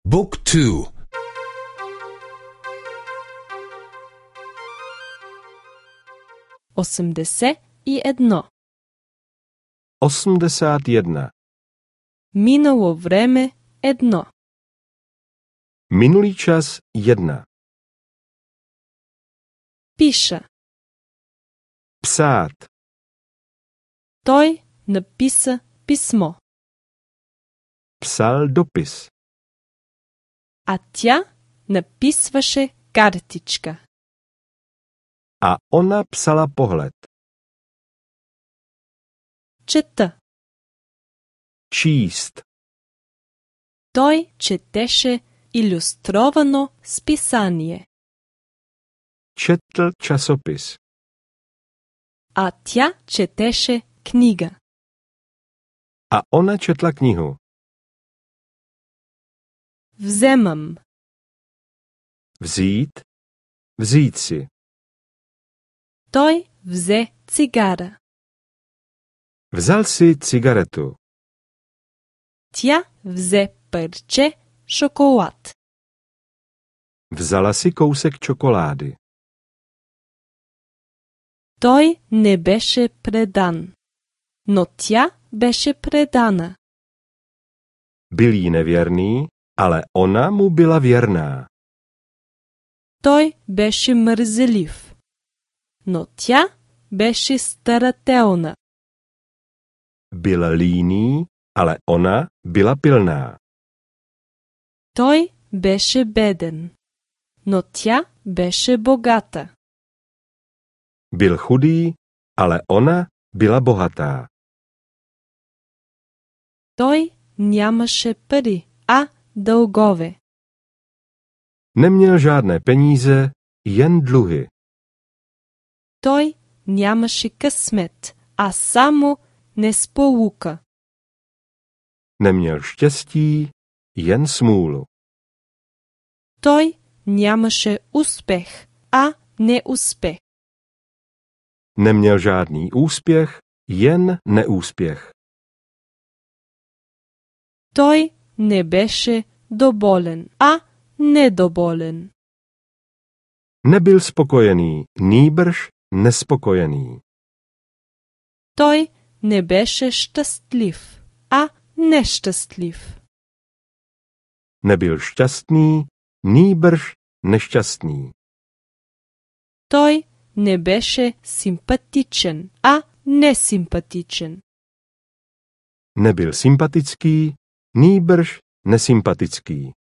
Book 2. 81. 81. Минало време 1. Minulý čas 1. Пиша. Psát. Той написа писмо. Psal dopis. А тя написваше картичка. A ona psala pohled. Чета. Číst. Той четеше илюстровано списание. Četl časopis. А тя четеше книга. A ona četla knihu. Вземам. Vzít. Vzít si. Той взе цигара. Vzal si cigaretu. Тя взе парче шоколад. Vzala si kousek čokolády. Той не беше предан, но тя беше предана. Byl jí nevěrný, ale ona mu byla věrná. Той беше мързелив, но тя беше старателна. Byl líný, ale ona byla pilná. Той беше беден, но тя беше богата. Byl chudý, ale ona byla bohatá. Той нямаше пари, а дългове. Neměl žádné peníze, jen dluhy. Той нямаше късмет, а само несполука. Neměl štěstí, jen smůlu. Той нямаше успех, а неуспех. Neměl žádný úspěch, jen neúspěch. Той не беше доволен, а недоволен. Nebyl spokojený, nýbrž nespokojený. Той не беше щастлив, а нещастлив. Nebyl šťastný, nýbrž nešťastný. Той не беше симпатичен, а несимпатичен. Nebyl sympatický, nýbrž nesympatický.